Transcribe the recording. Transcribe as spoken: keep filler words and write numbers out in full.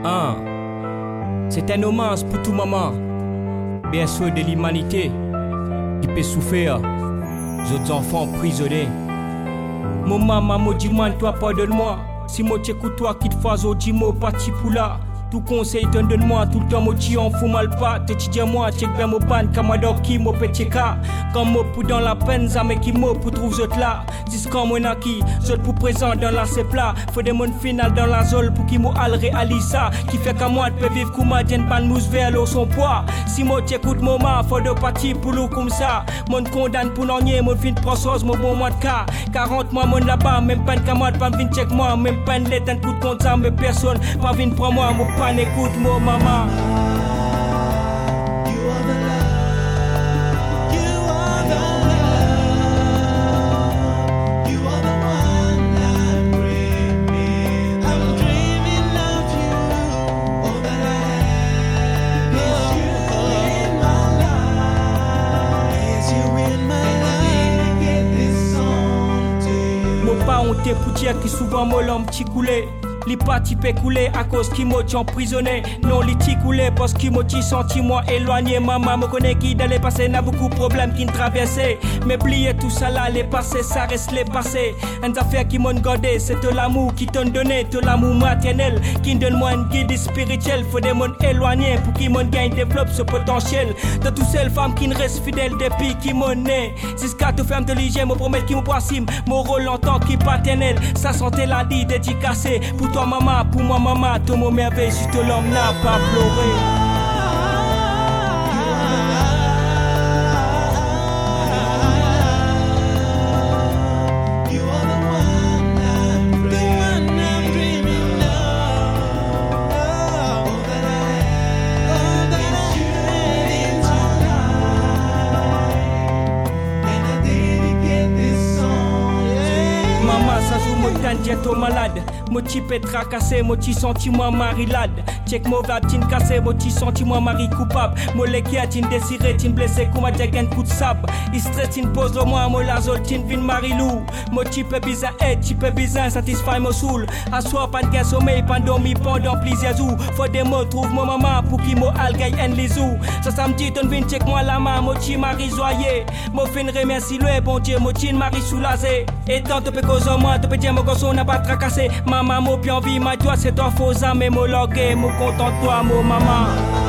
Un, c'est un hommage pour tout maman, bien sûr de l'humanité, qui peut souffrir, les autres enfants prisonniers. Mon maman, mon dis-moi, toi pardonne-moi, si moi t'écoute toi qui te fais au dis-moi parti pour là. Tout conseil t'en donne-moi, tout le temps moi t'y en fous mal pas. T'es dis moi, t'es bien mon ban, comme adore qui mon petit cas. Comme moi pour dans la peine, ça me qui moi pour trouver autres là. Dis comme moi n'a qui, autres pour présent dans la c'est plat. Faut des mondes final dans la zone pour qui moi al réalise ça. Qui fait qu'à moi de vivre comme ma tienne pas mousse vers l'eau son poids. Si moi t'écoute mon ma, faut de partir pour l'eau comme ça. Mon condamne pour n'ennier, mon fin de process, mon bon mois de cas. quarante mois mon là-bas, même pas de camarade, pas vin check moi, même pas de lettre, un coup de compte ça, mais personne, pas vin pour moi, mon pan écoute mon maman. On t'est pour dire qui souvent moi l'homme petit coulé. Les partis peut couler à cause qui m'a emprisonné. Non, les t'y coulé parce qu'ils m'ont senti moi éloigné. Maman me connaît qui dans les passés n'a beaucoup de problèmes qui ne traversaient. Mais plier tout ça là, les passés, ça reste les passés. Une affaire qui m'ont gardé, c'est de l'amour qui t'ont donné, de l'amour maternel qui donne moi une guide spirituelle. Faut des mondes éloignés pour qu'ils m'ont gagne, développe ce potentiel. De toutes ces femmes qui ne restent fidèles depuis qui m'ont né. Jusqu'à tout ferme de l'hygiène, me promettre qui me poissime. Mon rôle en tant que paternel, sa santé l'a dit dédicacé. Pour toi maman, pour moi maman, tout mon merveille, juste l'homme n'a pas pleuré. Diète malade, mon type est tracassé, mon petit sentiment marilade. Check mon va tin cassé, mon petit sentiment mari coupable. Mon légué a tin désiré, tin blessé, comme a un coup de sable. Il stress, tin pose le moi, mon lazol, tin vin marilou. Mon type est bizarre, et type est bizarre, satisfait mon soul. À soi, pas de sommeil, pas dormi pendant plusieurs jours. Faut des mots, trouve mon maman pour qui mon algaï en les ou. Ça, ça me dit, ton vin check moi la main, mon petit mari joyeux. Mon fin remercie le bon Dieu, mon petit mari soulagé. Et tant te peux causer moi, te peux dire mon gosse, on n'a pas tracassé. Maman, mon pion vie, ma toi, c'est toi, faux âme, et mon logué, mon content toi, mon maman.